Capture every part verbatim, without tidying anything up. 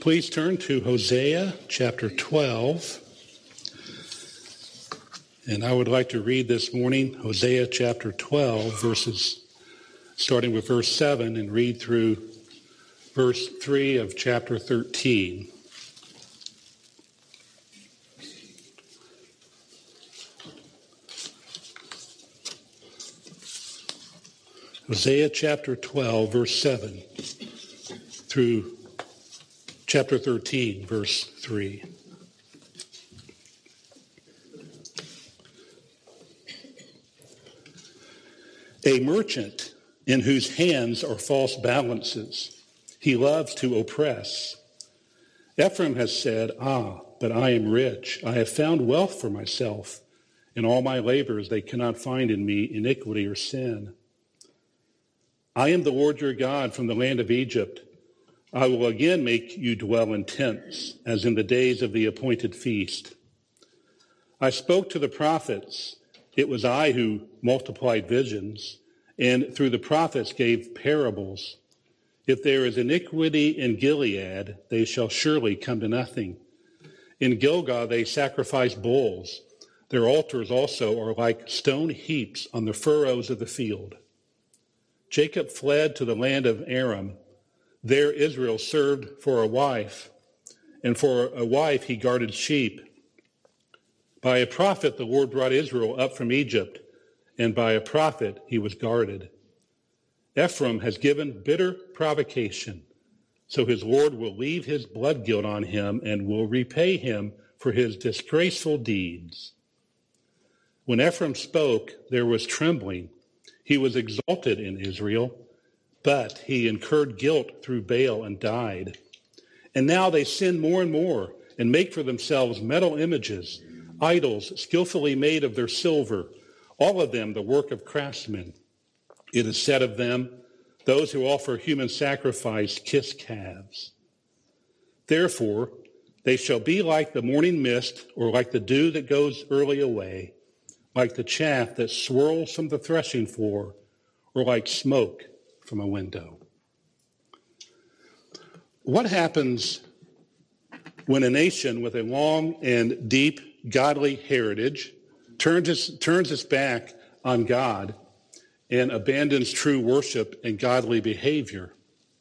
Please turn to Hosea chapter twelve. And I would like to read this morning Hosea chapter twelve, verses starting with verse seven and read through verse three of chapter thirteen. Hosea chapter twelve, verse seven through chapter thirteen, verse three. A merchant in whose hands are false balances, he loves to oppress. Ephraim has said, "Ah, but I am rich. I have found wealth for myself. In all my labors they cannot find in me iniquity or sin. I am the Lord your God from the land of Egypt. I will again make you dwell in tents, as in the days of the appointed feast. I spoke to the prophets. It was I who multiplied visions, and through the prophets gave parables. If there is iniquity in Gilead, they shall surely come to nothing. In Gilgal they sacrifice bulls. Their altars also are like stone heaps on the furrows of the field. Jacob fled to the land of Aram. There Israel served for a wife, and for a wife he guarded sheep. By a prophet the Lord brought Israel up from Egypt, and by a prophet he was guarded. Ephraim has given bitter provocation, so his Lord will leave his blood guilt on him and will repay him for his disgraceful deeds. When Ephraim spoke, there was trembling. He was exalted in Israel, but he incurred guilt through Baal and died. And now they sin more and more and make for themselves metal images, idols skillfully made of their silver, all of them the work of craftsmen. It is said of them, those who offer human sacrifice kiss calves. Therefore, they shall be like the morning mist, or like the dew that goes early away, like the chaff that swirls from the threshing floor, or like smoke from a window. What happens when a nation with a long and deep godly heritage turns its, turns its back on God and abandons true worship and godly behavior?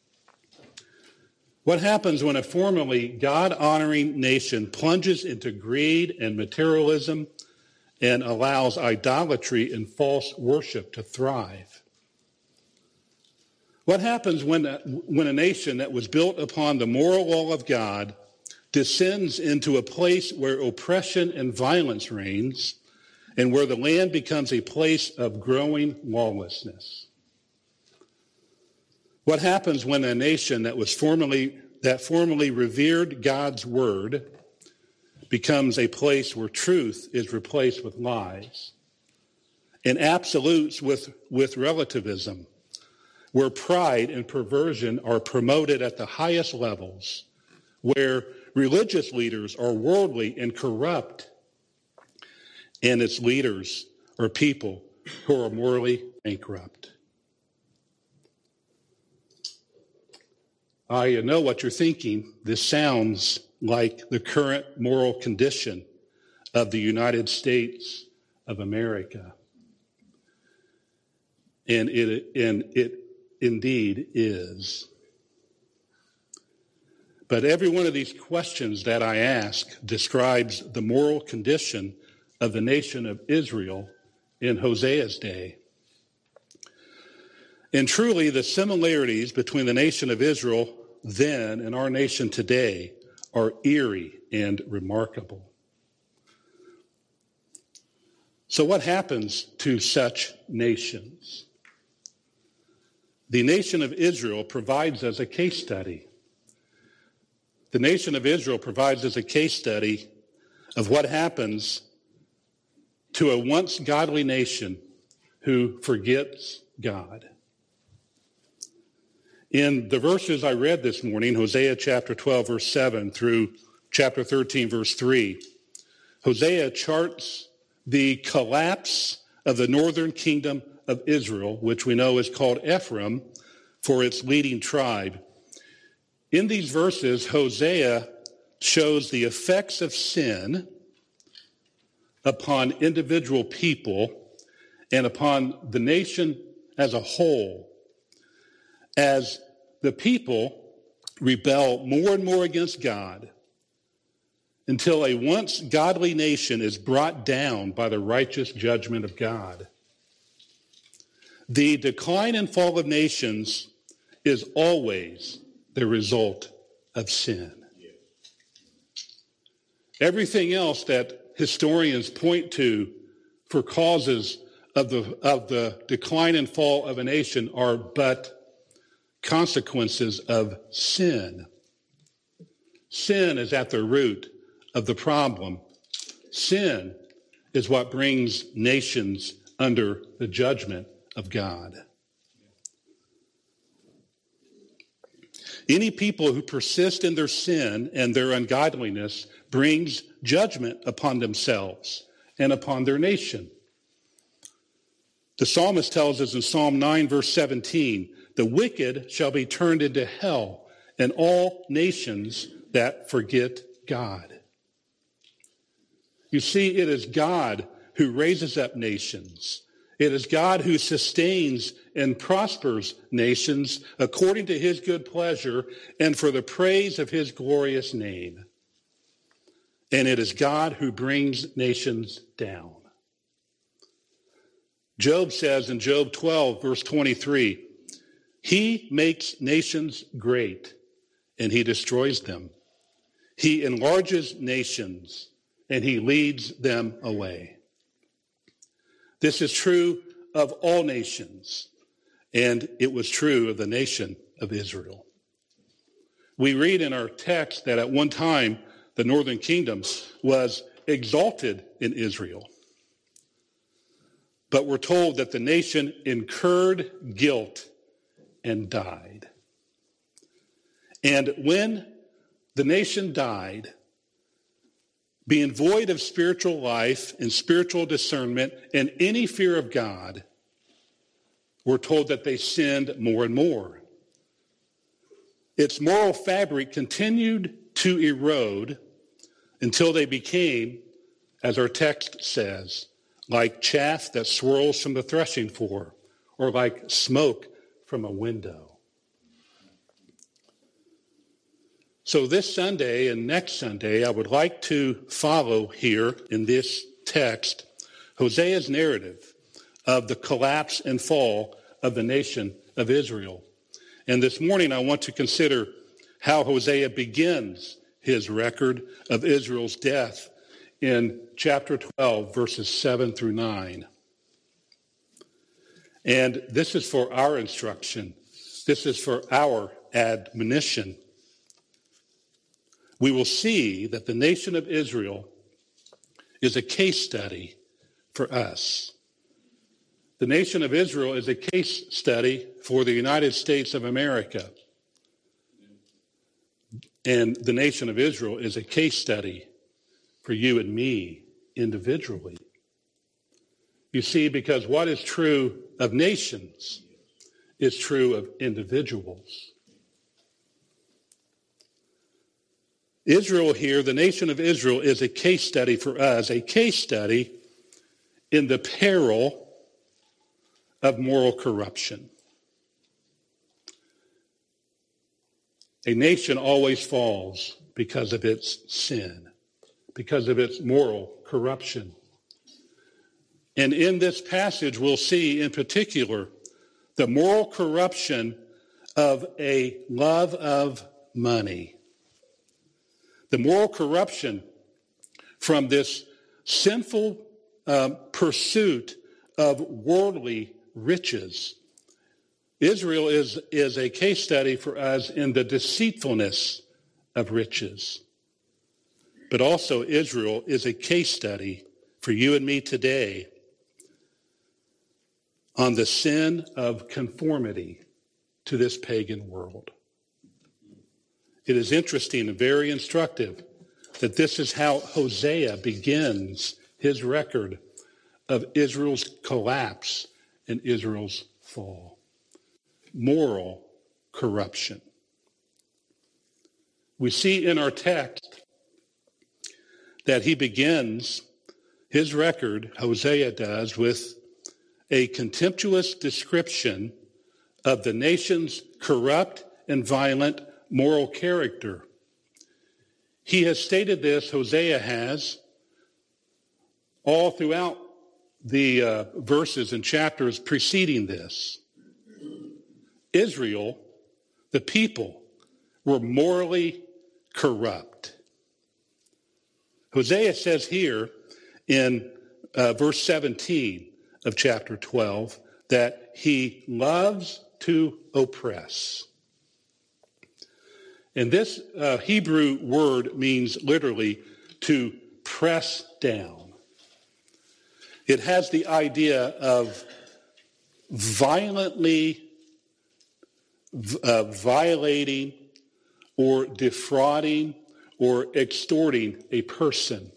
What happens when a formerly God-honoring nation plunges into greed and materialism and allows idolatry and false worship to thrive? What happens when a, when a nation that was built upon the moral law of God descends into a place where oppression and violence reigns and where the land becomes a place of growing lawlessness? What happens when a nation that was formerly that formerly revered God's word becomes a place where truth is replaced with lies and absolutes with, with relativism, where pride and perversion are promoted at the highest levels, where religious leaders are worldly and corrupt, and its leaders are people who are morally bankrupt? I know what you're thinking. This sounds like the current moral condition of the United States of America. And it, and it indeed is. But every one of these questions that I ask describes the moral condition of the nation of Israel in Hosea's day. And truly, the similarities between the nation of Israel then and our nation today are eerie and remarkable. So what happens to such nations? The nation of Israel provides us a case study. The nation of Israel provides us a case study of what happens to a once godly nation who forgets God. In the verses I read this morning, Hosea chapter twelve, verse seven through chapter thirteen, verse three, Hosea charts the collapse of the northern kingdom of Israel, which we know is called Ephraim for its leading tribe. In these verses, Hosea shows the effects of sin upon individual people and upon the nation as a whole, as the people rebel more and more against God until a once godly nation is brought down by the righteous judgment of God. The decline and fall of nations is always the result of sin. Everything else that historians point to for causes of the, of the decline and fall of a nation are but consequences of sin. Sin is at the root of the problem. Sin is what brings nations under the judgment of God. Any people who persist in their sin and their ungodliness brings judgment upon themselves and upon their nation. The psalmist tells us in Psalm nine, verse seventeen, the wicked shall be turned into hell, and all nations that forget God. You see, it is God who raises up nations. It is God who sustains and prospers nations according to his good pleasure and for the praise of his glorious name. And it is God who brings nations down. Job says in Job twelve, verse twenty-three, he makes nations great, and he destroys them. He enlarges nations, and he leads them away. This is true of all nations, and it was true of the nation of Israel. We read in our text that at one time, the northern kingdom was exalted in Israel. But we're told that the nation incurred guilt and died. And when the nation died, being void of spiritual life and spiritual discernment and any fear of God, we're told that they sinned more and more. Its moral fabric continued to erode until they became, as our text says, like chaff that swirls from the threshing floor, or like smoke from a window. So this Sunday and next Sunday, I would like to follow here in this text Hosea's narrative of the collapse and fall of the nation of Israel. And this morning, I want to consider how Hosea begins his record of Israel's death in chapter twelve, verses seven through nine. And this is for our instruction. This is for our admonition. We will see that the nation of Israel is a case study for us. The nation of Israel is a case study for the United States of America. And the nation of Israel is a case study for you and me individually. You see, because what is true of nations is true of individuals. Israel here, the nation of Israel, is a case study for us, a case study in the peril of moral corruption. A nation always falls because of its sin, because of its moral corruption. And in this passage, we'll see in particular the moral corruption of a love of money. The moral corruption from this sinful um, pursuit of worldly riches. Israel is, is a case study for us in the deceitfulness of riches. But also Israel is a case study for you and me today on the sin of conformity to this pagan world. It is interesting and very instructive that this is how Hosea begins his record of Israel's collapse and Israel's fall. Moral corruption. we see in our text that he begins his record, Hosea does, with a contemptuous description of the nation's corrupt and violent moral character. He has stated this, Hosea has, all throughout the uh, verses and chapters preceding this. Israel, the people, were morally corrupt. Hosea says here in uh, verse seventeen of chapter twelve that he loves to oppress. And this uh, Hebrew word means literally to press down. It has the idea of violently uh, violating or defrauding or extorting a person.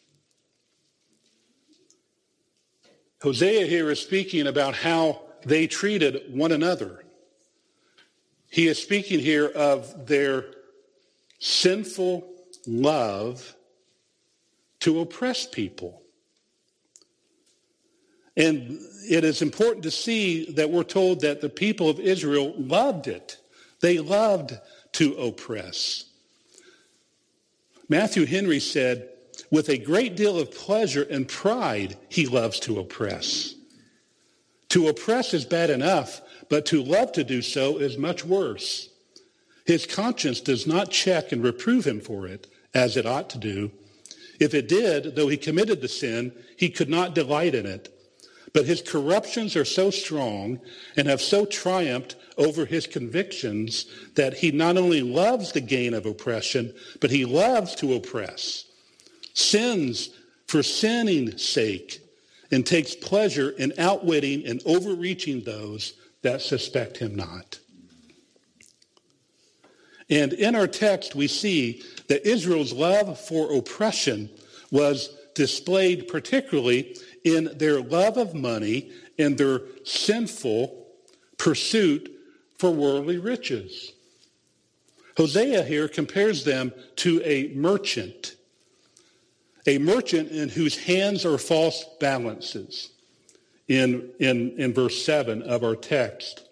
Hosea here is speaking about how they treated one another. He is speaking here of their sinful love to oppress people. And it is important to see that we're told that the people of Israel loved it. They loved to oppress. Matthew Henry said, with a great deal of pleasure and pride, he loves to oppress. To oppress is bad enough, but to love to do so is much worse. His conscience does not check and reprove him for it, as it ought to do. If it did, though he committed the sin, he could not delight in it. But his corruptions are so strong and have so triumphed over his convictions that he not only loves the gain of oppression, but he loves to oppress, sins for sinning's sake, and takes pleasure in outwitting and overreaching those that suspect him not. And in our text, we see that Israel's love for oppression was displayed particularly in their love of money and their sinful pursuit for worldly riches. Hosea here compares them to a merchant, a merchant in whose hands are false balances in, in, in verse seven of our text.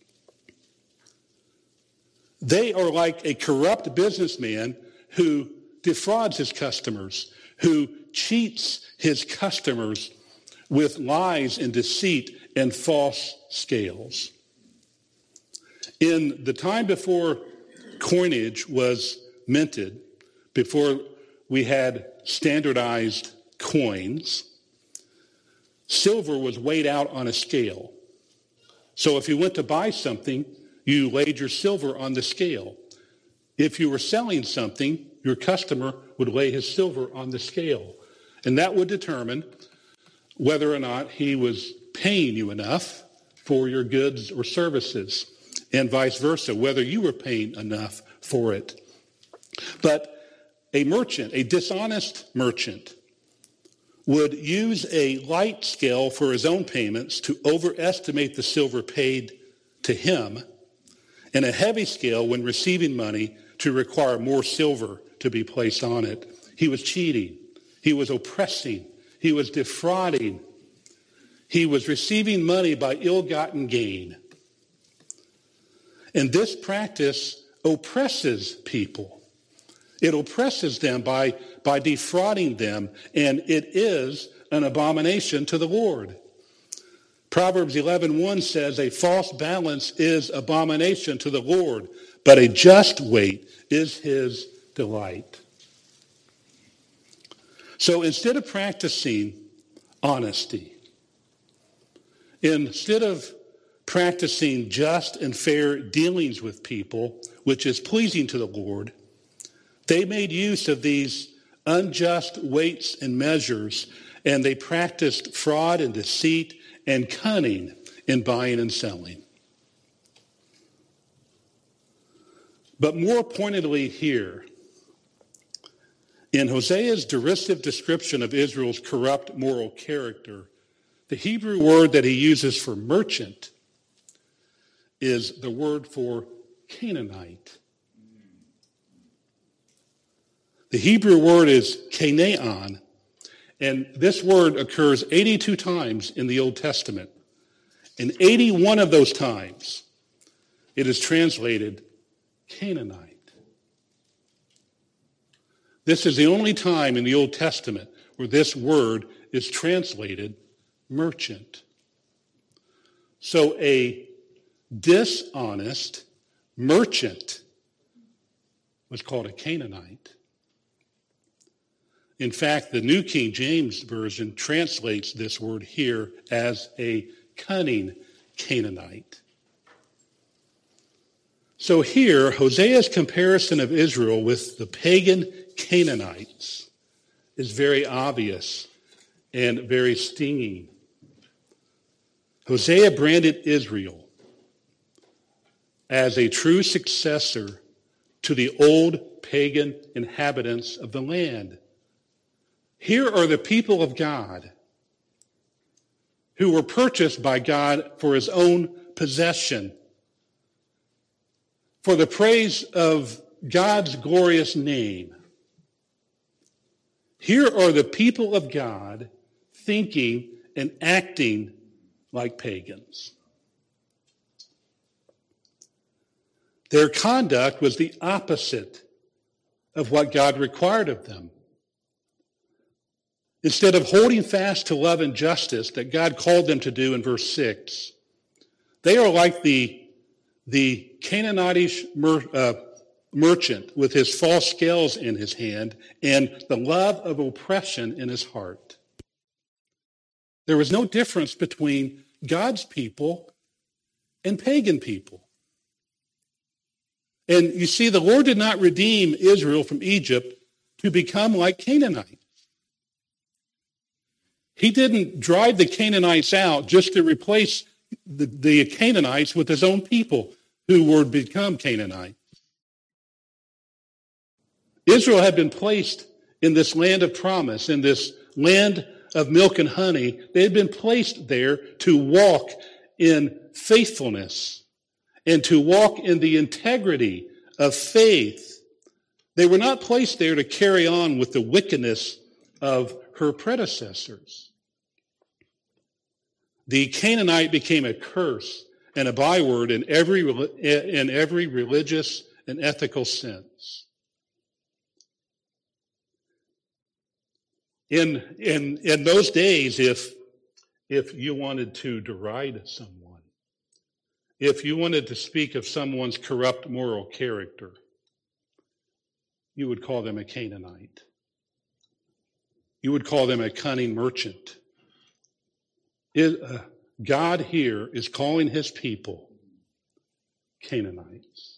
They are like a corrupt businessman who defrauds his customers, who cheats his customers with lies and deceit and false scales. In the time before coinage was minted, before we had standardized coins, silver was weighed out on a scale. So if you went to buy something, you laid your silver on the scale. If you were selling something, your customer would lay his silver on the scale. And that would determine whether or not he was paying you enough for your goods or services, and vice versa, whether you were paying enough for it. But a merchant, a dishonest merchant, would use a light scale for his own payments to overestimate the silver paid to him, and a heavy scale when receiving money to require more silver to be placed on it. He was cheating. He was oppressing. He was defrauding. He was receiving money by ill-gotten gain. And this practice oppresses people. It oppresses them by, by defrauding them, and it is an abomination to the Lord. Proverbs eleven one says, a false balance is abomination to the Lord, but a just weight is his delight. So instead of practicing honesty, instead of practicing just and fair dealings with people, which is pleasing to the Lord, they made use of these unjust weights and measures, and they practiced fraud and deceit and cunning in buying and selling. But more pointedly here, in Hosea's derisive description of Israel's corrupt moral character, the Hebrew word that he uses for merchant is the word for Canaanite. The Hebrew word is Canaan, and this word occurs eighty-two times in the Old Testament. And eighty-one of those times, it is translated Canaanite. This is the only time in the Old Testament where this word is translated merchant. So a dishonest merchant was called a Canaanite. In fact, the New King James Version translates this word here as a cunning Canaanite. So here, Hosea's comparison of Israel with the pagan Canaanites is very obvious and very stinging. Hosea branded Israel as a true successor to the old pagan inhabitants of the land. Here are the people of God who were purchased by God for his own possession, for the praise of God's glorious name. Here are the people of God thinking and acting like pagans. Their conduct was the opposite of what God required of them. Instead of holding fast to love and justice that God called them to do in verse six, they are like the, the Canaanitish mer, uh, merchant with his false scales in his hand and the love of oppression in his heart. There was no difference between God's people and pagan people. And you see, the Lord did not redeem Israel from Egypt to become like Canaanites. He didn't drive the Canaanites out just to replace the, the Canaanites with his own people who would become Canaanites. Israel had been placed in this land of promise, in this land of milk and honey. They had been placed there to walk in faithfulness and to walk in the integrity of faith. They were not placed there to carry on with the wickedness of her predecessors. The Canaanite became a curse and a byword in every, in every religious and ethical sense. In, in, in those days, if, if you wanted to deride someone, if you wanted to speak of someone's corrupt moral character, you would call them a Canaanite. You would call them a cunning merchant. It, uh, God here is calling his people Canaanites.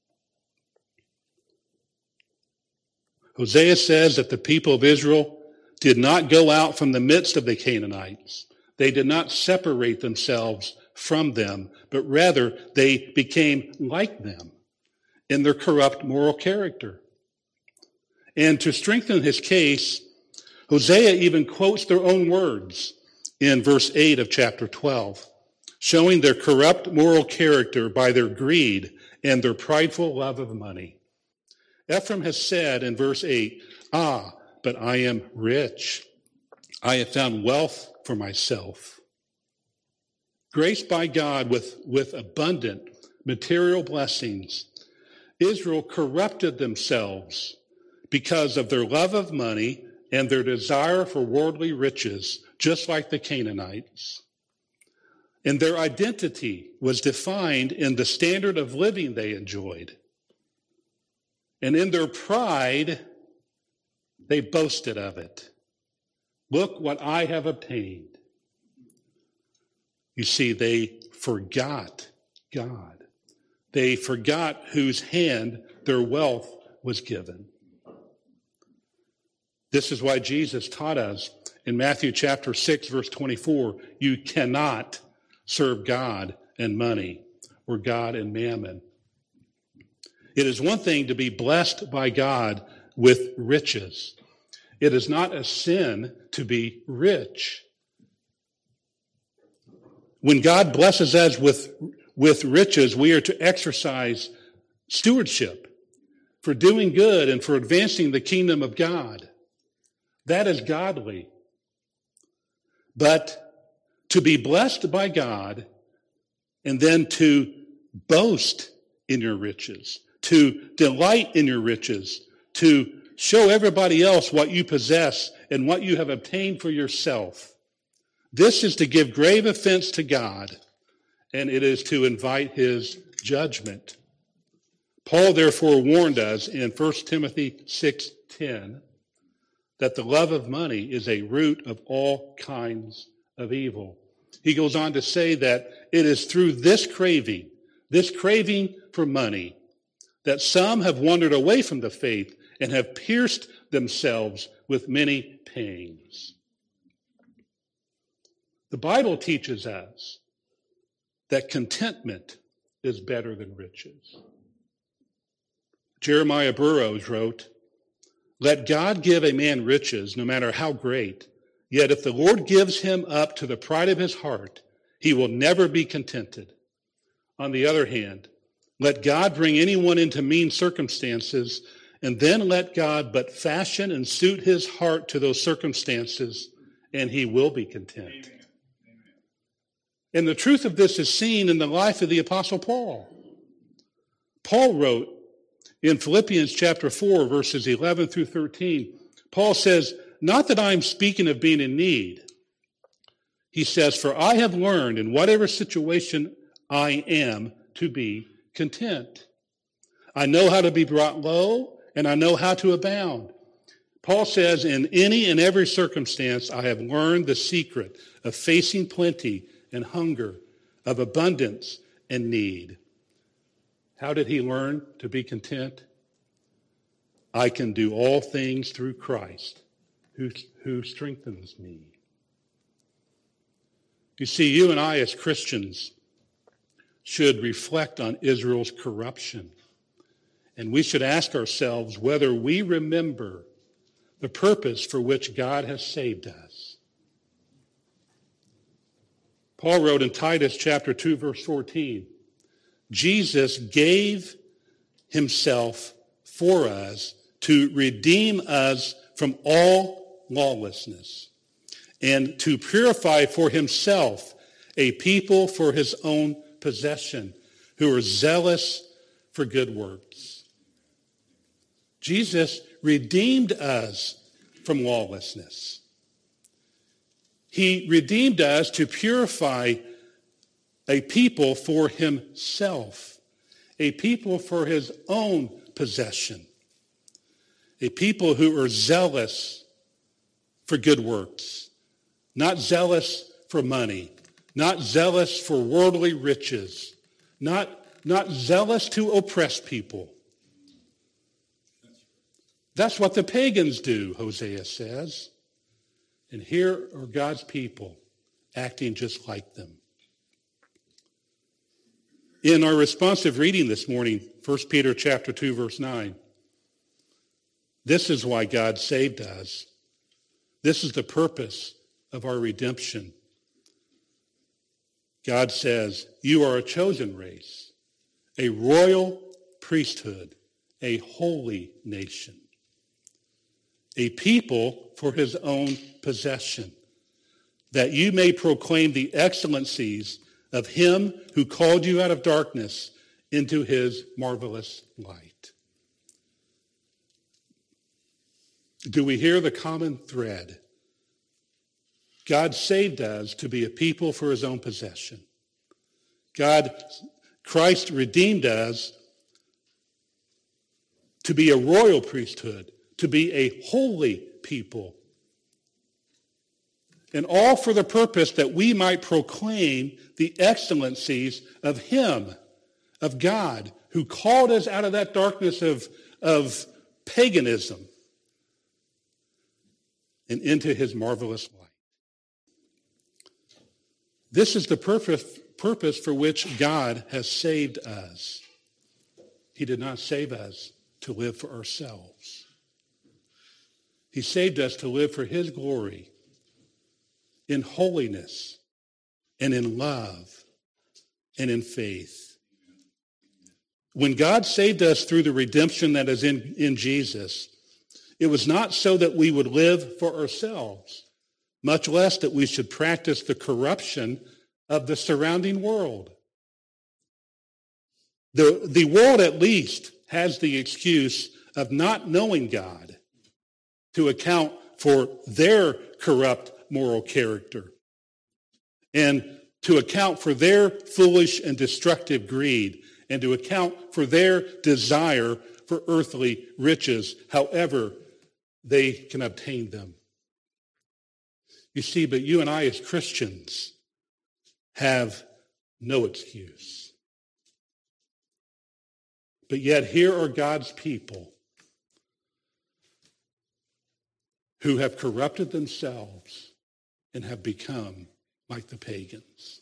Hosea says that the people of Israel did not go out from the midst of the Canaanites. They did not separate themselves from them, but rather they became like them in their corrupt moral character. And to strengthen his case, Hosea even quotes their own words in verse eight of chapter twelve, showing their corrupt moral character by their greed and their prideful love of money. Ephraim has said in verse eight, "Ah, but I am rich. I have found wealth for myself." Graced by God with, with abundant material blessings, Israel corrupted themselves because of their love of money and their desire for worldly riches, just like the Canaanites. And their identity was defined in the standard of living they enjoyed. And in their pride, they boasted of it. Look what I have obtained. You see, they forgot God. They forgot whose hand their wealth was given. This is why Jesus taught us in Matthew chapter six, verse twenty-four, you cannot serve God and money, or God and mammon. It is one thing to be blessed by God with riches. It is not a sin to be rich. When God blesses us with, with riches, we are to exercise stewardship. for doing good and for advancing the kingdom of God. That is godly. But to be blessed by God and then to boast in your riches, to delight in your riches, to show everybody else what you possess and what you have obtained for yourself. This is to give grave offense to God, and it is to invite his judgment. Paul therefore warned us in First Timothy six ten that the love of money is a root of all kinds of evil. He goes on to say that it is through this craving, this craving for money, that some have wandered away from the faith and have pierced themselves with many pangs. The Bible teaches us that contentment is better than riches. Jeremiah Burroughs wrote, "Let God give a man riches, no matter how great, yet if the Lord gives him up to the pride of his heart, he will never be contented. On the other hand, let God bring anyone into mean circumstances, and then let God but fashion and suit his heart to those circumstances, and he will be content." Amen. And the truth of this is seen in the life of the Apostle Paul. Paul wrote in Philippians chapter four, verses eleven through thirteen, Paul says, "Not that I'm speaking of being in need." He says, "For I have learned in whatever situation I am to be content. I know how to be brought low, and I know how to abound." Paul says, "In any and every circumstance, I have learned the secret of facing plenty and hunger, of abundance and need." How did he learn to be content? "I can do all things through Christ who, who strengthens me." You see, you and I as Christians should reflect on Israel's corruption. And we should ask ourselves whether we remember the purpose for which God has saved us. Paul wrote in Titus chapter two, verse fourteen, "Jesus gave himself for us to redeem us from all lawlessness and to purify for himself a people for his own possession who are zealous for good works." Jesus redeemed us from lawlessness. He redeemed us to purify a people for himself, a people for his own possession, a people who are zealous for good works, not zealous for money, not zealous for worldly riches, not, not zealous to oppress people. That's what the pagans do, Hosea says. And here are God's people acting just like them. In our responsive reading this morning, First Peter chapter two, verse nine, this is why God saved us. This is the purpose of our redemption. God says, "You are a chosen race, a royal priesthood, a holy nation, a people for his own possession, that you may proclaim the excellencies of him who called you out of darkness into his marvelous light." Do we hear the common thread? God saved us to be a people for his own possession. God, Christ redeemed us to be a royal priesthood, to be a holy people. And all for the purpose that we might proclaim the excellencies of him, of God, who called us out of that darkness of, of paganism and into his marvelous light. This is the purpose, purpose for which God has saved us. He did not save us to live for ourselves. He saved us to live for his glory, in holiness and in love and in faith. When God saved us through the redemption that is in, in Jesus, it was not so that we would live for ourselves, much less that we should practice the corruption of the surrounding world. The, the world at least has the excuse of not knowing God to account for their corrupt moral character and to account for their foolish and destructive greed and to account for their desire for earthly riches, however they can obtain them. You see, but you and I as Christians have no excuse. But yet here are God's people who have corrupted themselves and have become like the pagans.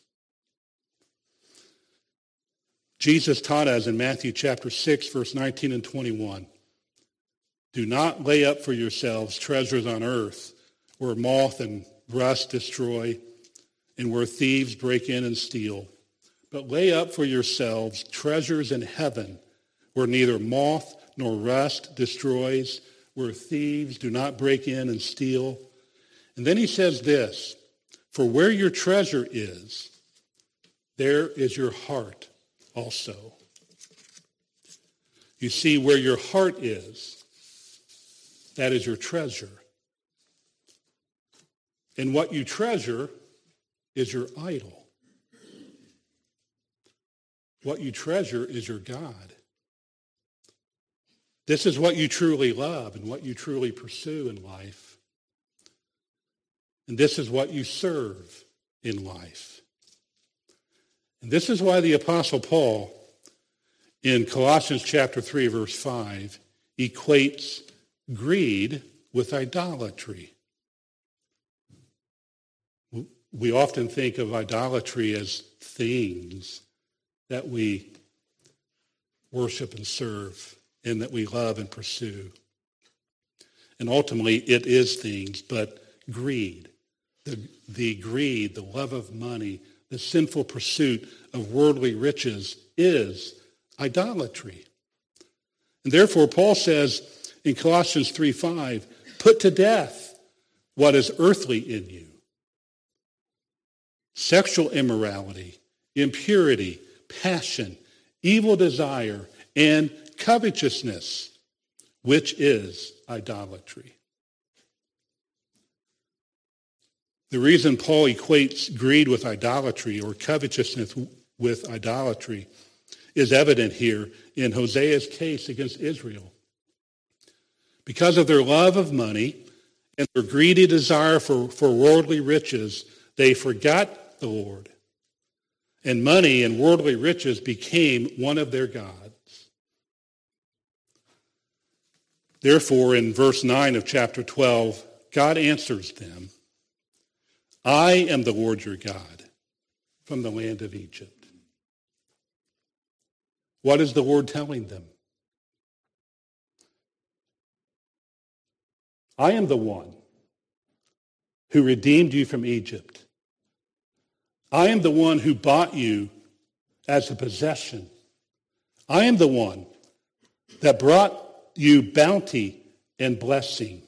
Jesus taught us in Matthew chapter six, verse nineteen and twenty-one, do not lay up for yourselves treasures on earth where moth and rust destroy and where thieves break in and steal, but lay up for yourselves treasures in heaven where neither moth nor rust destroys, where thieves do not break in and steal. And then he says this, for where your treasure is, there is your heart also. You see, where your heart is, that is your treasure. And what you treasure is your idol. What you treasure is your God. This is what you truly love and what you truly pursue in life. And this is what you serve in life. And this is why the Apostle Paul in Colossians chapter three, verse five, equates greed with idolatry. We often think of idolatry as things that we worship and serve and that we love and pursue. And ultimately, it is things, but greed, the, the greed, the love of money, the sinful pursuit of worldly riches is idolatry. And therefore, Paul says in Colossians three five, put to death what is earthly in you. Sexual immorality, impurity, passion, evil desire, and covetousness, which is idolatry. The reason Paul equates greed with idolatry or covetousness with idolatry is evident here in Hosea's case against Israel. Because of their love of money and their greedy desire for, for worldly riches, they forgot the Lord. And money and worldly riches became one of their gods. Therefore, in verse nine of chapter twelve, God answers them, I am the Lord your God from the land of Egypt. What is the Lord telling them? I am the one who redeemed you from Egypt. I am the one who bought you as a possession. I am the one that brought you bounty and blessing.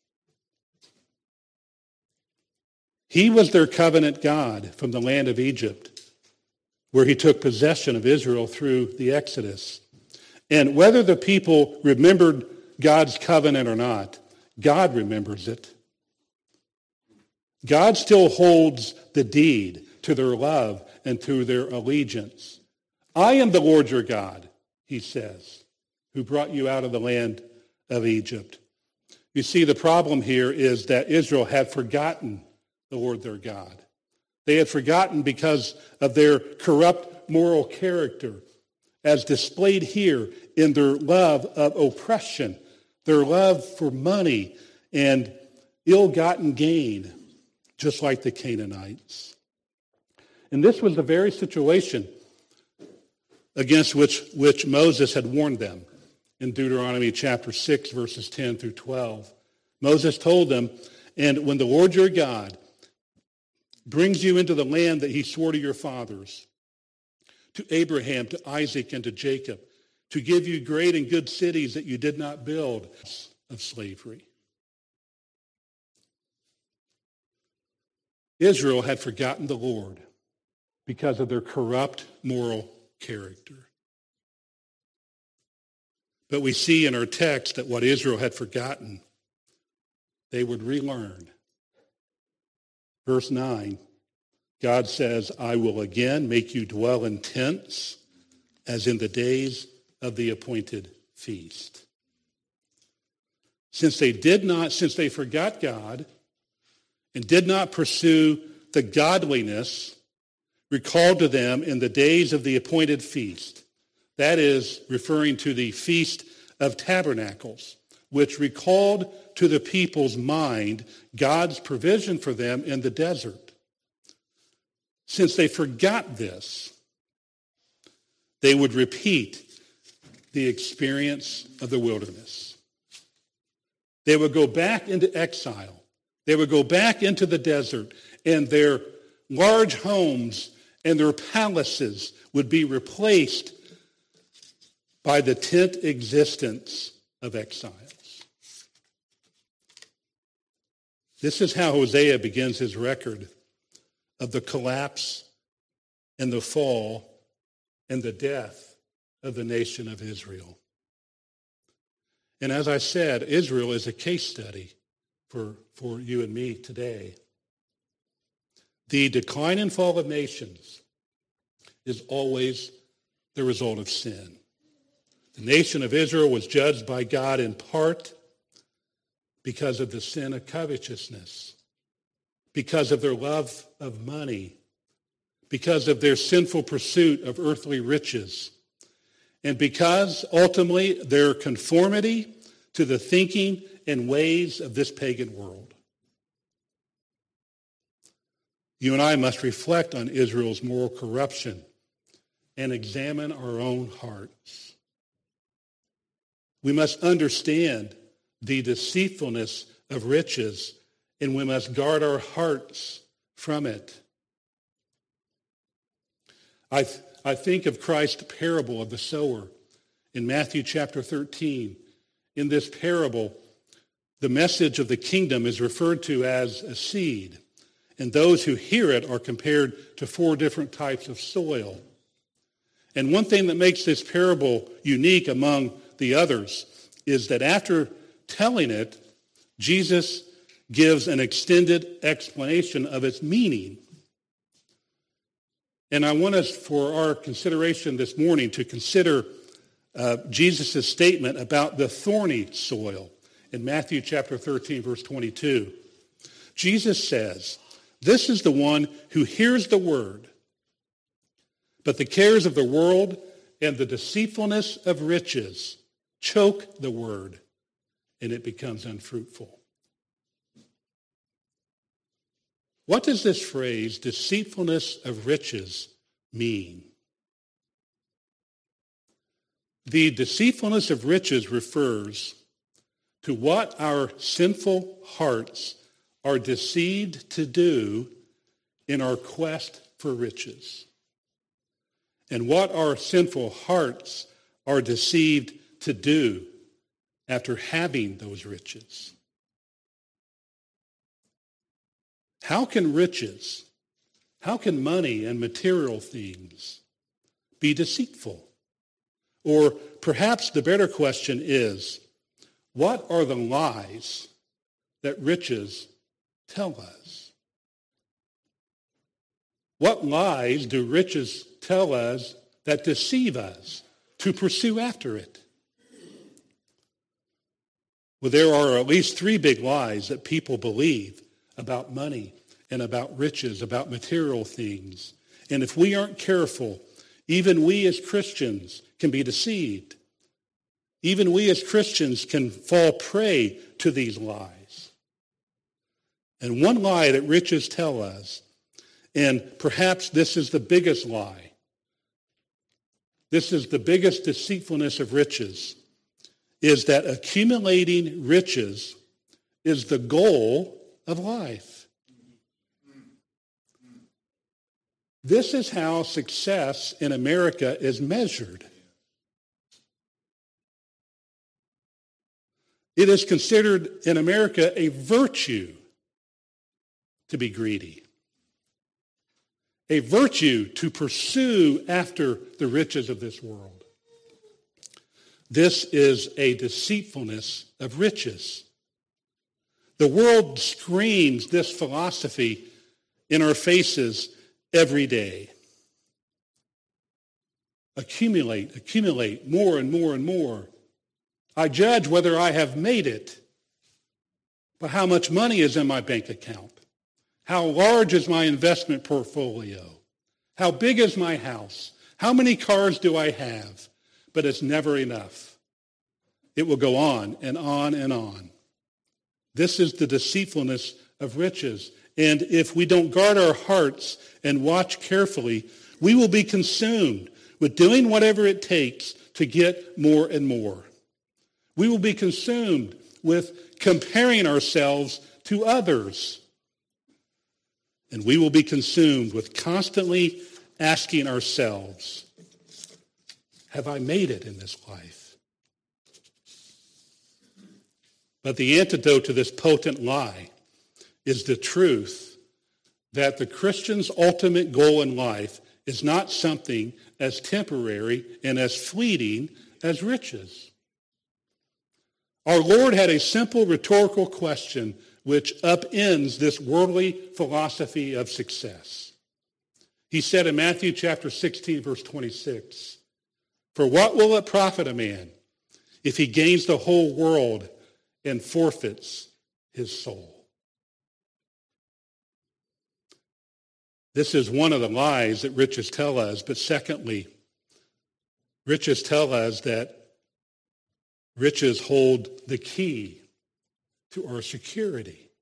He was their covenant God from the land of Egypt, where he took possession of Israel through the Exodus. And whether the people remembered God's covenant or not, God remembers it. God still holds the deed to their love and to their allegiance. I am the Lord your God, he says, who brought you out of the land of Egypt. You see, the problem here is that Israel had forgotten the Lord their God. They had forgotten because of their corrupt moral character, as displayed here in their love of oppression, their love for money and ill-gotten gain, just like the Canaanites. And this was the very situation against which, which Moses had warned them in Deuteronomy chapter six, verses ten through twelve. Moses told them, and when the Lord your God brings you into the land that he swore to your fathers, to Abraham, to Isaac, and to Jacob, to give you great and good cities that you did not build of slavery. Israel had forgotten the Lord because of their corrupt moral character. But we see in our text that what Israel had forgotten, they would relearn. Verse nine, God says, I will again make you dwell in tents as in the days of the appointed feast. Since they did not, since they forgot God and did not pursue the godliness recalled to them in the days of the appointed feast, that is referring to the Feast of Tabernacles, which recalled to the people's mind God's provision for them in the desert. Since they forgot this, they would repeat the experience of the wilderness. They would go back into exile. They would go back into the desert, and their large homes and their palaces would be replaced by the tent existence of exiles. This is how Hosea begins his record of the collapse and the fall and the death of the nation of Israel. And as I said, Israel is a case study for, for you and me today. The decline and fall of nations is always the result of sin. The nation of Israel was judged by God in part because of the sin of covetousness, because of their love of money, because of their sinful pursuit of earthly riches, and because ultimately their conformity to the thinking and ways of this pagan world. You and I must reflect on Israel's moral corruption and examine our own hearts. We must understand the deceitfulness of riches, and we must guard our hearts from it. I, th- I think of Christ's parable of the sower in Matthew chapter thirteen. In this parable, the message of the kingdom is referred to as a seed, and those who hear it are compared to four different types of soil. And one thing that makes this parable unique among the others is that after telling it, Jesus gives an extended explanation of its meaning. And I want us, for our consideration this morning, to consider uh, Jesus' statement about the thorny soil in Matthew chapter thirteen, verse twenty-two. Jesus says, "This is the one who hears the word, but the cares of the world and the deceitfulness of riches choke the word, and it becomes unfruitful." What does this phrase, deceitfulness of riches, mean? The deceitfulness of riches refers to what our sinful hearts are deceived to do in our quest for riches, and what our sinful hearts are deceived to do after having those riches. How can riches, how can money and material things be deceitful? Or perhaps the better question is, what are the lies that riches tell us? What lies do riches tell us that deceive us to pursue after it? Well, there are at least three big lies that people believe about money and about riches, about material things. And if we aren't careful, even we as Christians can be deceived. Even we as Christians can fall prey to these lies. And one lie that riches tell us, and perhaps this is the biggest lie, this is the biggest deceitfulness of riches, is that accumulating riches is the goal of life. This is how success in America is measured. It is considered in America a virtue to be greedy. A virtue to pursue after the riches of this world. This is a deceitfulness of riches. The world screams this philosophy in our faces every day. Accumulate, accumulate, more and more and more. I judge whether I have made it by how much money is in my bank account. How large is my investment portfolio? How big is my house? How many cars do I have? But it's never enough. It will go on and on and on. This is the deceitfulness of riches. And if we don't guard our hearts and watch carefully, we will be consumed with doing whatever it takes to get more and more. We will be consumed with comparing ourselves to others. And we will be consumed with constantly asking ourselves, have I made it in this life? But the antidote to this potent lie is the truth that the Christian's ultimate goal in life is not something as temporary and as fleeting as riches. Our Lord had a simple rhetorical question which upends this worldly philosophy of success. He said in Matthew chapter sixteen, verse twenty-six, "For what will it profit a man if he gains the whole world and forfeits his soul?" This is one of the lies that riches tell us. But secondly, riches tell us that riches hold the key to our security.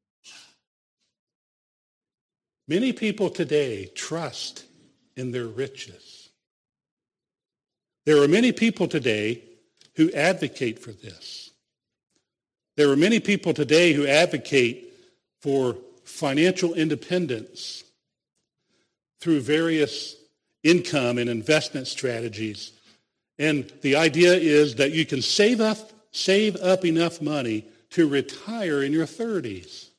Many people today trust in their riches. There are many people today who advocate for this. There are many people today who advocate for financial independence through various income and investment strategies. And the idea is that you can save up, save up enough money to retire in your thirties.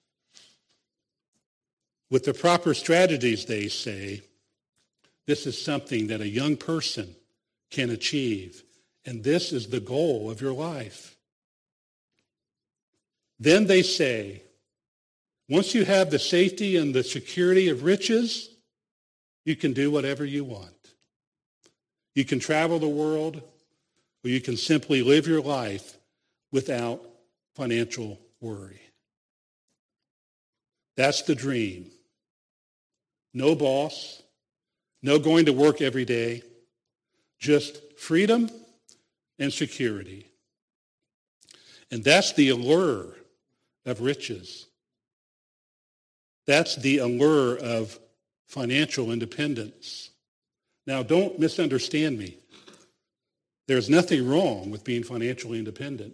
With the proper strategies, they say, this is something that a young person can achieve. And this is the goal of your life. Then they say, once you have the safety and the security of riches, you can do whatever you want. You can travel the world, or you can simply live your life without financial worry. That's the dream. No boss, no going to work every day, just freedom and security. And that's the allure of riches. That's the allure of financial independence. Now, don't misunderstand me. There's nothing wrong with being financially independent.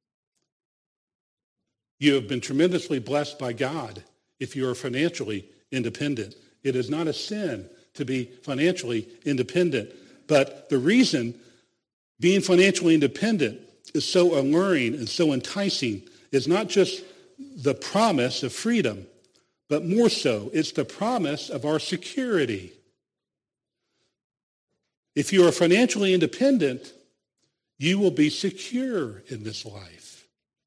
You have been tremendously blessed by God if you are financially independent. It is not a sin to be financially independent. But the reason being financially independent is so alluring and so enticing is not just the promise of freedom, but more so, it's the promise of our security. If you are financially independent, you will be secure in this life.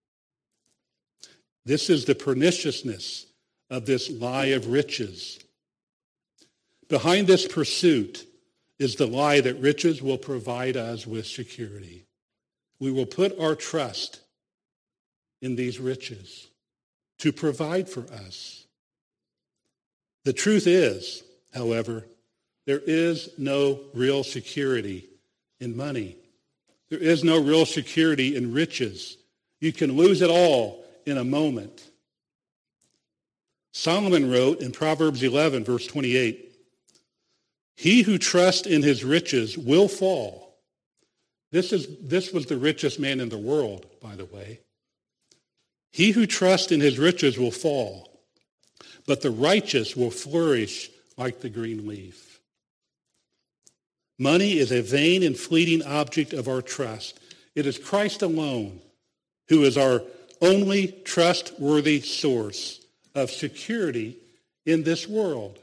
This is the perniciousness of this lie of riches. Behind this pursuit is the lie that riches will provide us with security. We will put our trust in these riches to provide for us. The truth is, however, there is no real security in money. There is no real security in riches. You can lose it all in a moment. Solomon wrote in Proverbs eleven, verse twenty-eight, "He who trusts in his riches will fall." This is, this was the richest man in the world, by the way. "He who trusts in his riches will fall, but the righteous will flourish like the green leaf." Money is a vain and fleeting object of our trust. It is Christ alone who is our only trustworthy source of security in this world.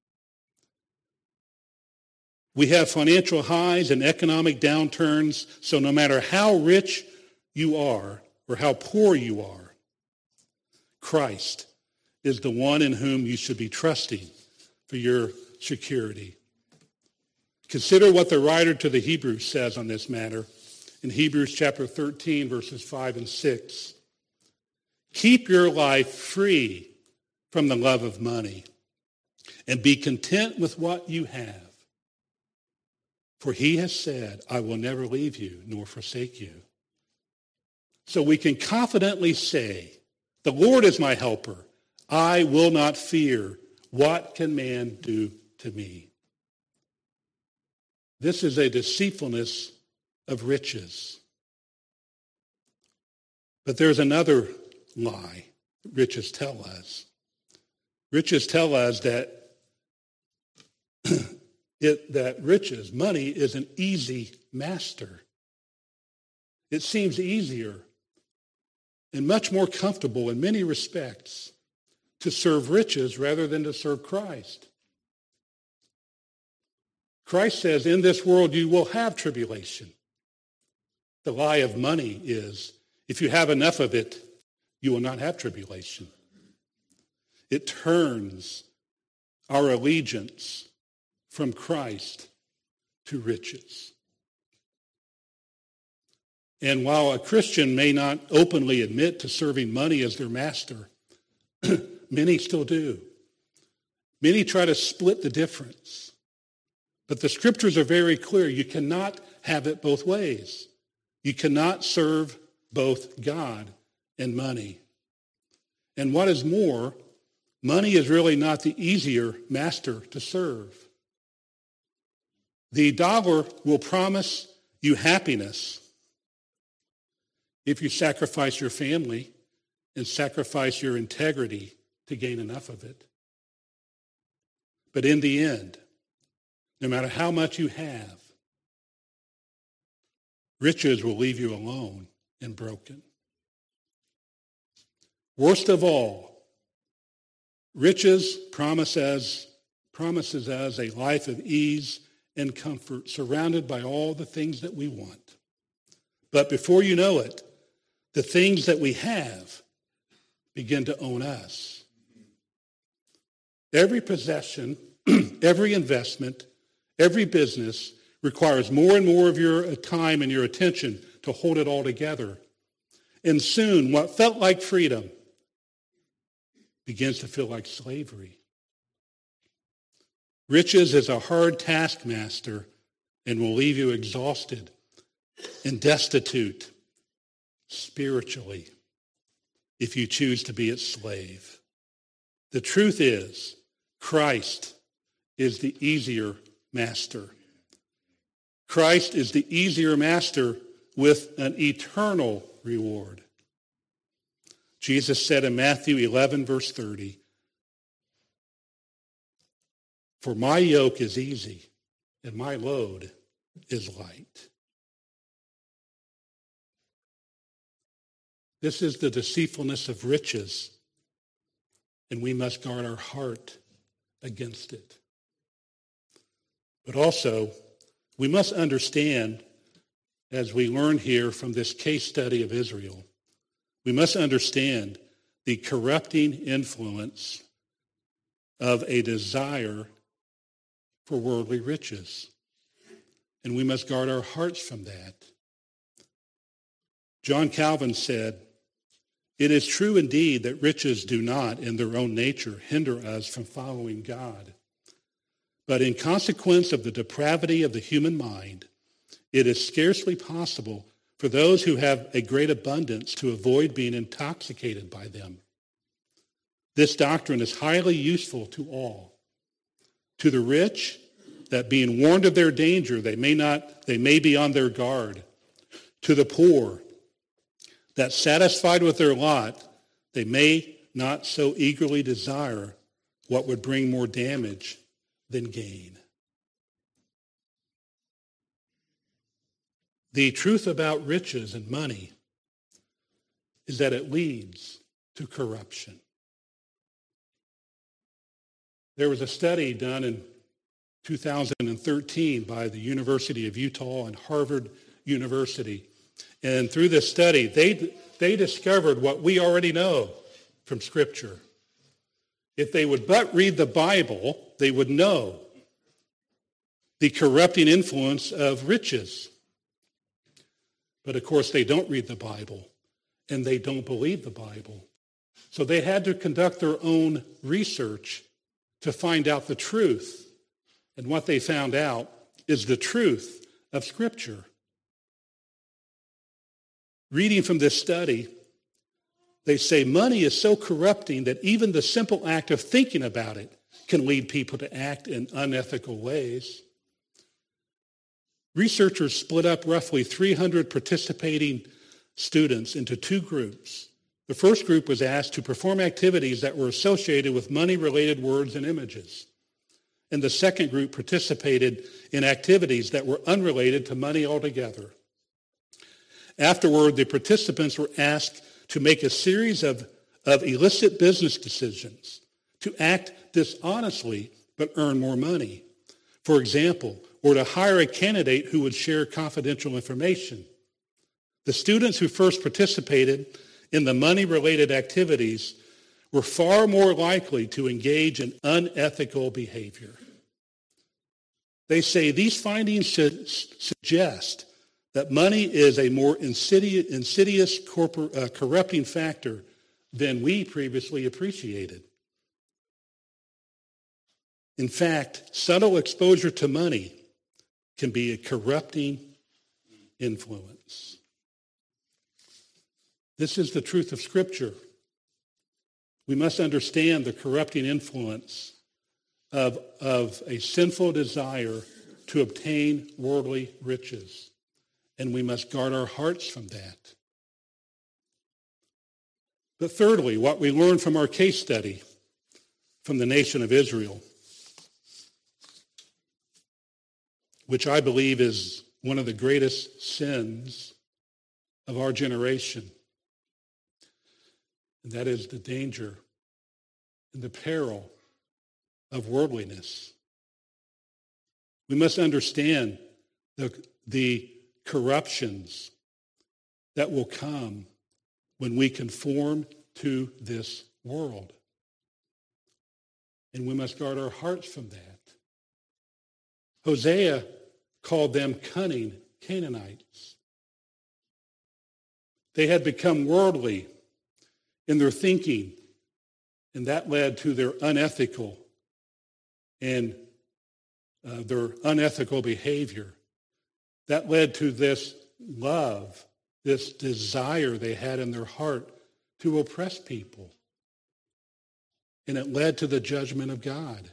We have financial highs and economic downturns, so no matter how rich you are or how poor you are, Christ is the one in whom you should be trusting for your security. Consider what the writer to the Hebrews says on this matter in Hebrews chapter thirteen, verses five and six. Keep your life free from the love of money and be content with what you have. For he has said, I will never leave you nor forsake you. So we can confidently say, the Lord is my helper. I will not fear. What can man do to me? This is a deceitfulness of riches. But there's another lie riches tell us. Riches tell us that it, that riches, money, is an easy master. It seems easier and much more comfortable in many respects to serve riches rather than to serve Christ. Christ says, in this world you will have tribulation. The lie of money is, if you have enough of it, you will not have tribulation. It turns our allegiance from Christ to riches. And while a Christian may not openly admit to serving money as their master, many still do. Many try to split the difference. But the scriptures are very clear. You cannot have it both ways. You cannot serve both God and money. And what is more, money is really not the easier master to serve. The dollar will promise you happiness if you sacrifice your family and sacrifice your integrity to gain enough of it. But in the end, no matter how much you have, riches will leave you alone and broken. Worst of all, riches promise us, promises us a life of ease and comfort, surrounded by all the things that we want. But before you know it, the things that we have begin to own us. Every possession, every investment, every business requires more and more of your time and your attention to hold it all together. And soon, what felt like freedom begins to feel like slavery. Riches is a hard taskmaster and will leave you exhausted and destitute spiritually if you choose to be its slave. The truth is, Christ is the easier master. Christ is the easier master with an eternal reward. Jesus said in Matthew eleven, verse thirty, for my yoke is easy and my load is light. This is the deceitfulness of riches, and we must guard our heart against it. But also, we must understand, as we learn here from this case study of Israel, we must understand the corrupting influence of a desire for worldly riches. And we must guard our hearts from that. John Calvin said, it is true indeed that riches do not, in their own nature, hinder us from following God. But in consequence of the depravity of the human mind, it is scarcely possible for those who have a great abundance to avoid being intoxicated by them. This doctrine is highly useful to all. To the rich, that being warned of their danger, they may not, they may be on their guard. To the poor, that satisfied with their lot, they may not so eagerly desire what would bring more damage than gain. The truth about riches and money is that it leads to corruption. There was a study done in two thousand thirteen by the University of Utah and Harvard University. And through this study, they, they discovered what we already know from Scripture. If they would but read the Bible, they would know the corrupting influence of riches. But of course, they don't read the Bible, and they don't believe the Bible. So they had to conduct their own research to find out the truth. And what they found out is the truth of Scripture. Reading from this study, they say money is so corrupting that even the simple act of thinking about it can lead people to act in unethical ways. Researchers split up roughly three hundred participating students into two groups. The first group was asked to perform activities that were associated with money-related words and images. And the second group participated in activities that were unrelated to money altogether. Afterward, the participants were asked to make a series of, of illicit business decisions, to act dishonestly but earn more money. For example, or to hire a candidate who would share confidential information. The students who first participated in the money-related activities were far more likely to engage in unethical behavior. They say these findings should suggest that money is a more insidious, insidious corpor, uh, corrupting factor than we previously appreciated. In fact, subtle exposure to money can be a corrupting influence. This is the truth of Scripture. We must understand the corrupting influence of, of a sinful desire to obtain worldly riches. And we must guard our hearts from that. But thirdly, what we learn from our case study from the nation of Israel, which I believe is one of the greatest sins of our generation, and that is the danger and the peril of worldliness. We must understand the, the corruptions that will come when we conform to this world. And we must guard our hearts from that. Hosea called them cunning Canaanites. They had become worldly in their thinking, and that led to their unethical and uh, their unethical behavior. That led to this love, this desire they had in their heart to oppress people. And it led to the judgment of God.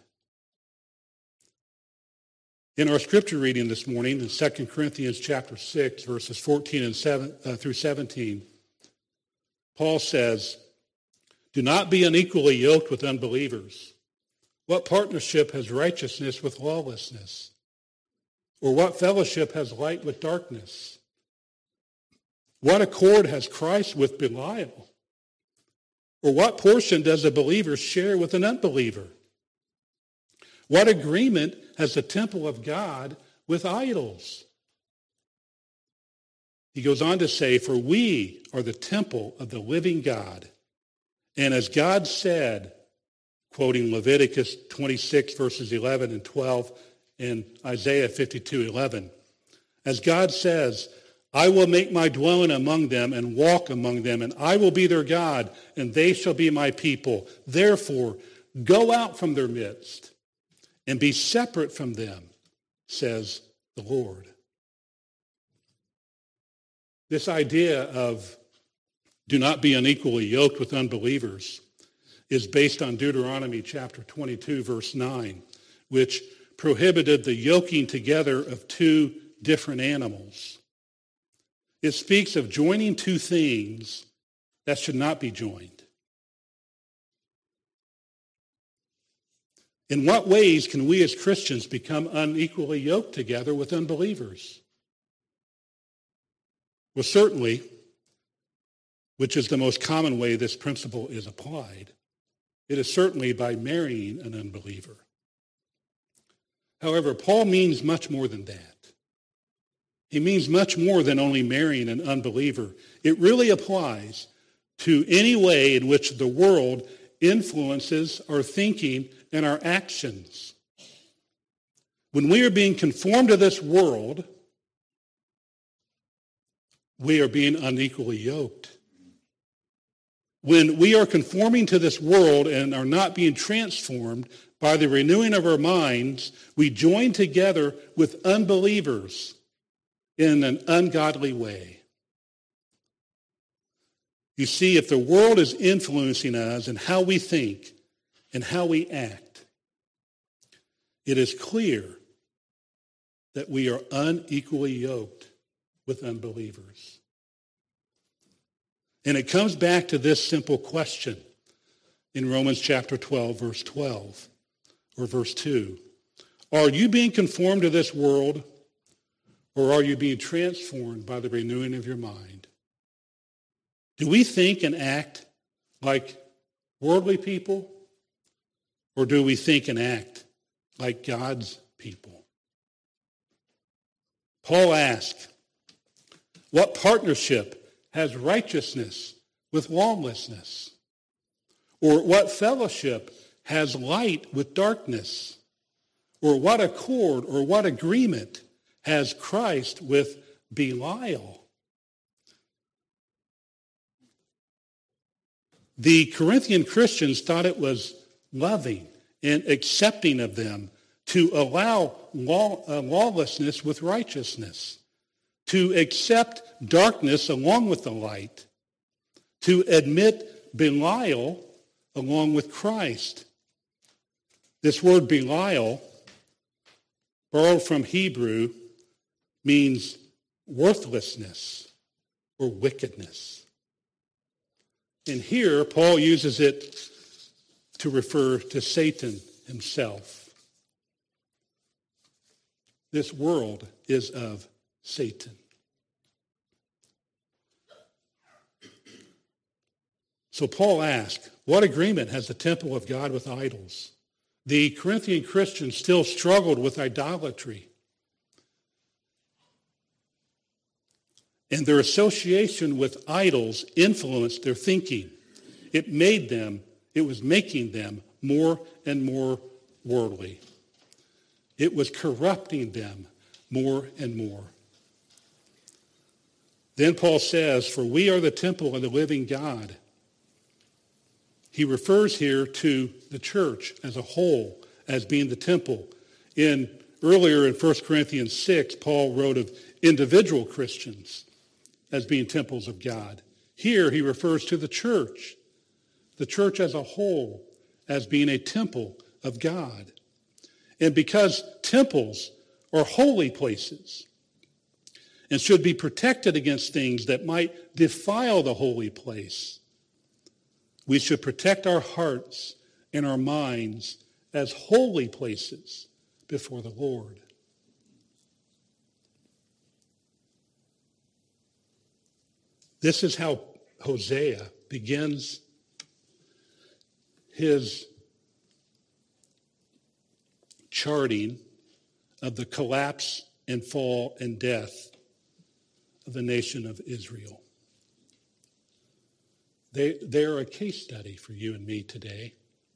In our scripture reading this morning, in Second Corinthians chapter six, verses fourteen and seven, uh, through seventeen, Paul says, "Do not be unequally yoked with unbelievers. What partnership has righteousness with lawlessness? Or what fellowship has light with darkness? What accord has Christ with Belial? Or what portion does a believer share with an unbeliever? What agreement has the temple of God with idols?" He goes on to say, "For we are the temple of the living God. And as God said," quoting Leviticus twenty-six, verses eleven and twelve, and Isaiah fifty-two, eleven, "As God says, I will make my dwelling among them and walk among them, and I will be their God, and they shall be my people. Therefore, go out from their midst and be separate from them, says the Lord." This idea of do not be unequally yoked with unbelievers is based on Deuteronomy chapter twenty-two, verse nine, which prohibited the yoking together of two different animals. It speaks of joining two things that should not be joined. In what ways can we as Christians become unequally yoked together with unbelievers? Well, certainly, which is the most common way this principle is applied. It is certainly by marrying an unbeliever. However, Paul means much more than that. He means much more than only marrying an unbeliever. It really applies to any way in which the world influences our thinking and our actions. When we are being conformed to this world, we are being unequally yoked. When we are conforming to this world and are not being transformed by the renewing of our minds, we join together with unbelievers in an ungodly way. You see, if the world is influencing us in how we think and how we act, it is clear that we are unequally yoked with unbelievers. And it comes back to this simple question in Romans chapter twelve, verse twelve, or verse two. Are you being conformed to this world, or are you being transformed by the renewing of your mind? Do we think and act like worldly people, or do we think and act like God's people? Paul asked, what partnership has righteousness with lawlessness? Or what fellowship has light with darkness? Or what accord or what agreement has Christ with Belial? The Corinthian Christians thought it was loving and accepting of them to allow law, uh, lawlessness with righteousness, to accept darkness along with the light, to admit Belial along with Christ. This word Belial, borrowed from Hebrew, means worthlessness or wickedness. And here, Paul uses it to refer to Satan himself. This world is of Satan. So Paul asked, what agreement has the temple of God with idols? The Corinthian Christians still struggled with idolatry. And their association with idols influenced their thinking. It made them, it was making them more and more worldly. It was corrupting them more and more. Then Paul says, for we are the temple of the living God. He refers here to the church as a whole as being the temple. In earlier in First Corinthians six, Paul wrote of individual Christians as being temples of God. Here he refers to the church, the church as a whole as being a temple of God. And because temples are holy places and should be protected against things that might defile the holy place, we should protect our hearts and our minds as holy places before the Lord. This is how Hosea begins his charting of the collapse and fall and death of the nation of Israel. They, they're a case study for you and me today.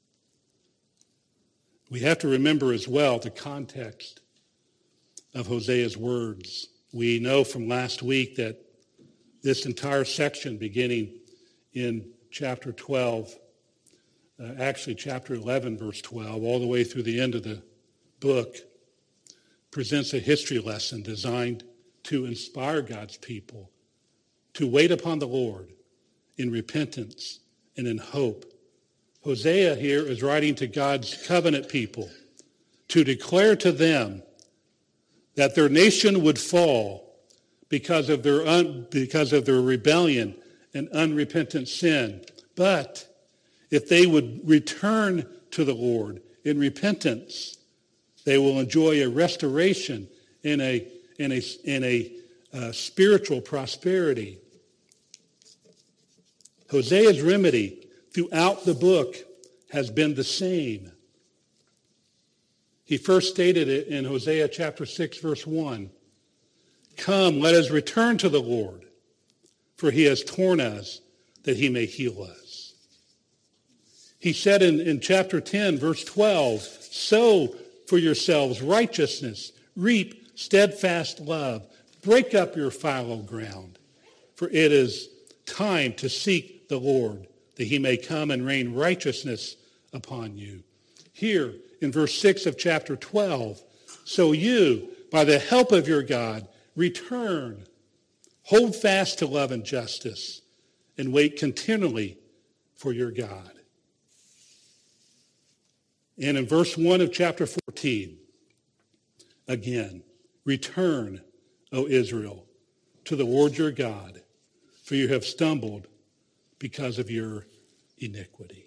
We have to remember as well the context of Hosea's words. We know from last week that this entire section beginning in chapter twelve, uh, actually chapter eleven, verse twelve, all the way through the end of the book, presents a history lesson designed to inspire God's people to wait upon the Lord in repentance and in hope. Hosea here is writing to God's covenant people to declare to them that their nation would fall because of their un, because of their rebellion and unrepentant sin. But if they would return to the Lord in repentance, they will enjoy a restoration in a in a in a uh, spiritual prosperity. Hosea's remedy throughout the book has been the same. He first stated it in Hosea chapter six, verse one. Come, let us return to the Lord, for he has torn us that he may heal us. He said in, in chapter ten, verse twelve, sow for yourselves righteousness, reap steadfast love, break up your fallow ground, for it is time to seek the Lord, that he may come and rain righteousness upon you. Here in verse six of chapter twelve, so you, by the help of your God, return, hold fast to love and justice, and wait continually for your God. And in verse one of chapter fourteen, again, return, O Israel, to the Lord your God, for you have stumbled because of your iniquity.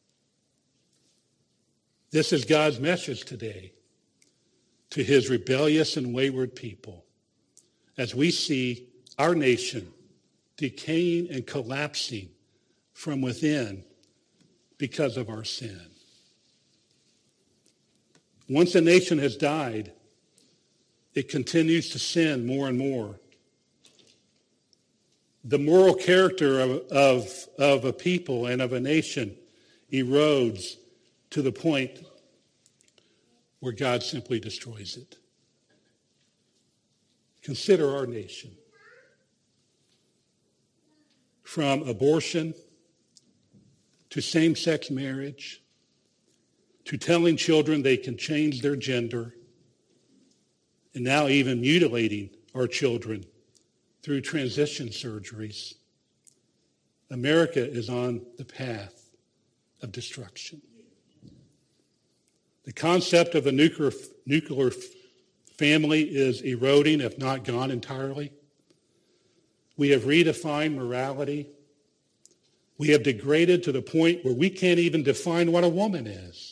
This is God's message today to his rebellious and wayward people as we see our nation decaying and collapsing from within because of our sin. Once a nation has died, it continues to sin more and more. The moral character of, of, of a people and of a nation erodes to the point where God simply destroys it. Consider our nation. From abortion to same-sex marriage to telling children they can change their gender, and now even mutilating our children through transition surgeries, America is on the path of destruction. The concept of a nuclear, nuclear family is eroding, if not gone entirely. We have redefined morality. We have degraded to the point where we can't even define what a woman is.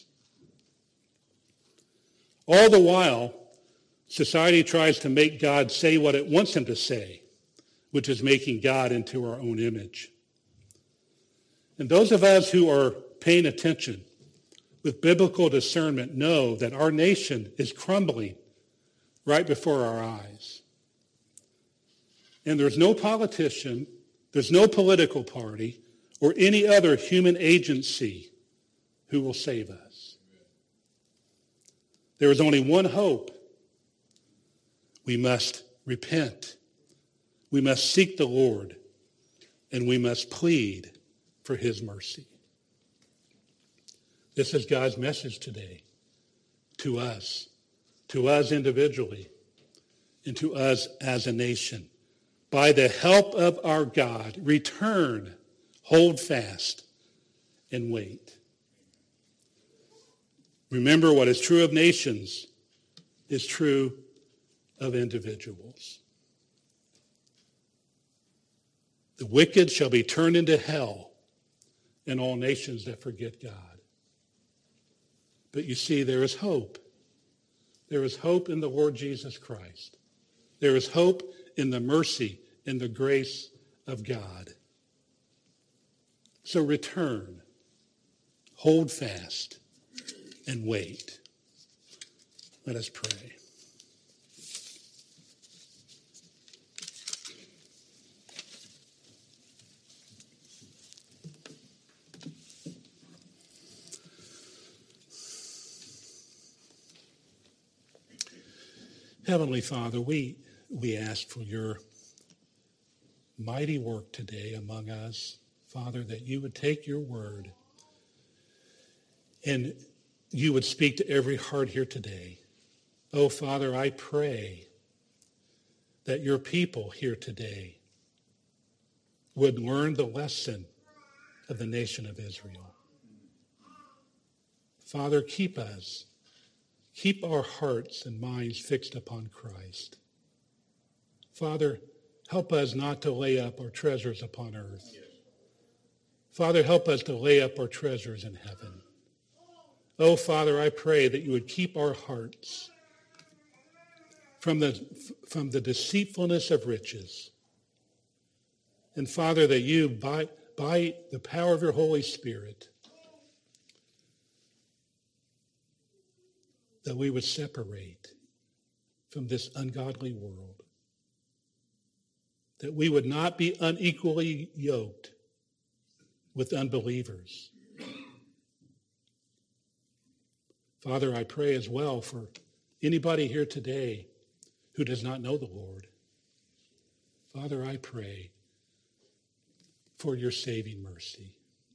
All the while, society tries to make God say what it wants him to say, which is making God into our own image. And those of us who are paying attention with biblical discernment know that our nation is crumbling right before our eyes. And there's no politician, there's no political party, or any other human agency who will save us. There is only one hope. We must repent. We must seek the Lord, and we must plead for his mercy. This is God's message today to us, to us individually, and to us as a nation. By the help of our God, return, hold fast, and wait. Remember, what is true of nations is true of individuals. The wicked shall be turned into hell, and all nations that forget God. But you see, there is hope. There is hope in the Lord Jesus Christ. There is hope in the mercy and the grace of God. So return, hold fast, and wait. Let us pray. Heavenly Father, we, we ask for your mighty work today among us. Father, that you would take your word and you would speak to every heart here today. Oh, Father, I pray that your people here today would learn the lesson of the nation of Israel. Father, keep us. Keep our hearts and minds fixed upon Christ. Father, help us not to lay up our treasures upon earth. Father, help us to lay up our treasures in heaven. Oh, Father, I pray that you would keep our hearts from the, from the deceitfulness of riches. And Father, that you, by, by the power of your Holy Spirit, that we would separate from this ungodly world, that we would not be unequally yoked with unbelievers. Father, I pray as well for anybody here today who does not know the Lord. Father, I pray for your saving mercy.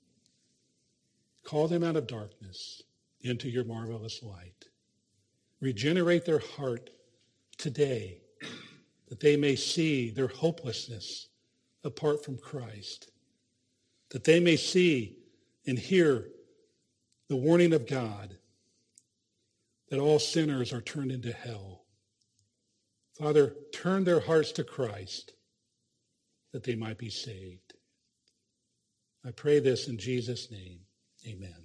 Call them out of darkness into your marvelous light. Regenerate their heart today, that they may see their hopelessness apart from Christ, that they may see and hear the warning of God that all sinners are turned into hell. Father, turn their hearts to Christ that they might be saved. I pray this in Jesus' name. Amen.